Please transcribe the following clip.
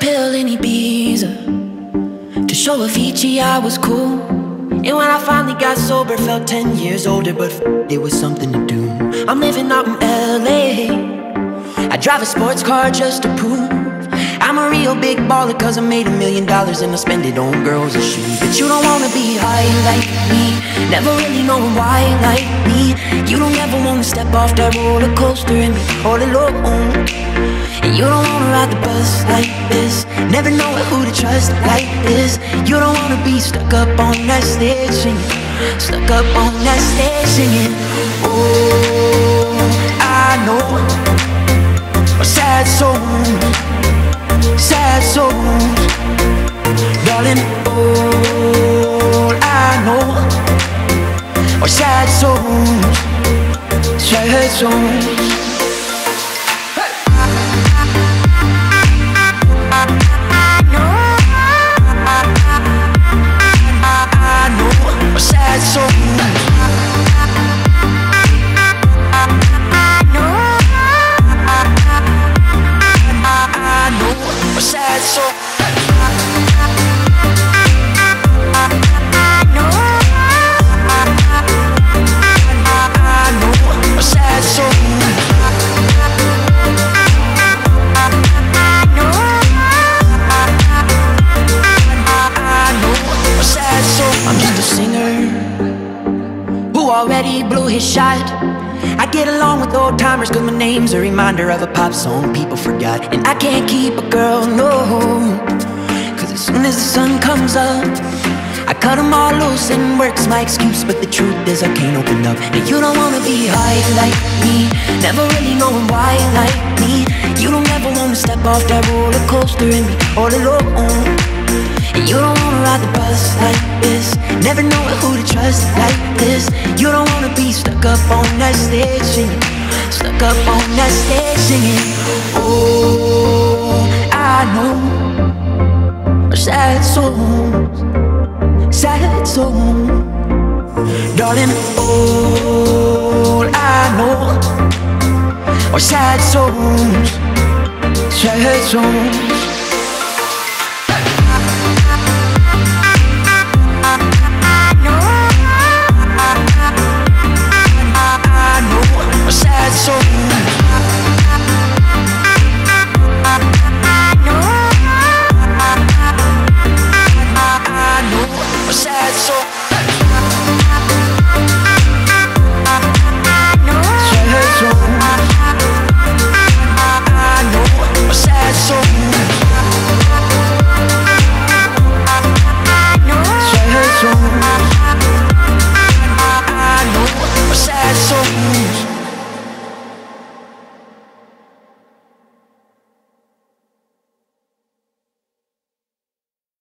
pill in Ibiza to show Avicii I was cool. And when I finally got sober, felt 10 years older, but it was something to do. I'm living out in LA. I drive a sports car just to prove I'm a real big baller, cause I made $1 million and I spend it on girls and shoes. But you don't wanna be high like me, never really knowing why like me. You don't ever wanna step off that roller coaster and be all alone. And you don't wanna ride the bus like this, never know who to trust like this. You don't wanna be stuck up on that stage singing, stuck up on that stage singing. Oh, I know a sad soul, sad souls, darling. All I know are sad souls, sad souls. Sad souls. I know a sad soul. I'm just a singer who already blew his shot. I get along with old timers cause my name's a reminder of a pop song people forgot. And I can't keep a girl, no, cause as soon as the sun comes up I cut them all loose and work's my excuse. But the truth is I can't open up. And you don't wanna be high like me, never really knowing why like me. You don't ever wanna step off that roller coaster and be all alone. And you don't wanna ride the bus like this, never know who to trust like this. You don't wanna be stuck up on that stage singing, stuck up on that stage singing. Oh, I know are sad souls, sad souls, darling. All I know are sad souls, sad souls.